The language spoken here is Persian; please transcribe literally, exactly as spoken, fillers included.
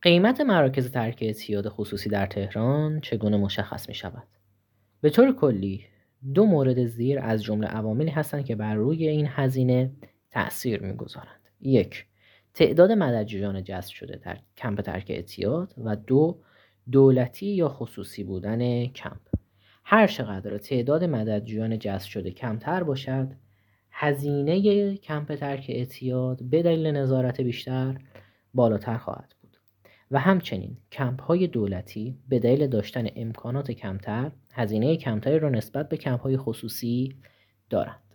قیمت مراکز ترک اعتیاد خصوصی در تهران چگونه مشخص می شود؟ به طور کلی دو مورد زیر از جمله عواملی هستند که بر روی این هزینه تأثیر می‌گذارند. یک، تعداد مددجویان جذب شده در کمپ ترک اعتیاد و دو، دولتی یا خصوصی بودن کمپ. هر چقدر تعداد مددجویان جذب شده کمتر باشد، هزینه کمپ ترک اعتیاد به دلیل نظارت بیشتر بالاتر خواهد بود و همچنین کمپ‌های دولتی به دلیل داشتن امکانات کمتر هزینه کمتری را نسبت به کمپ‌های خصوصی دارند.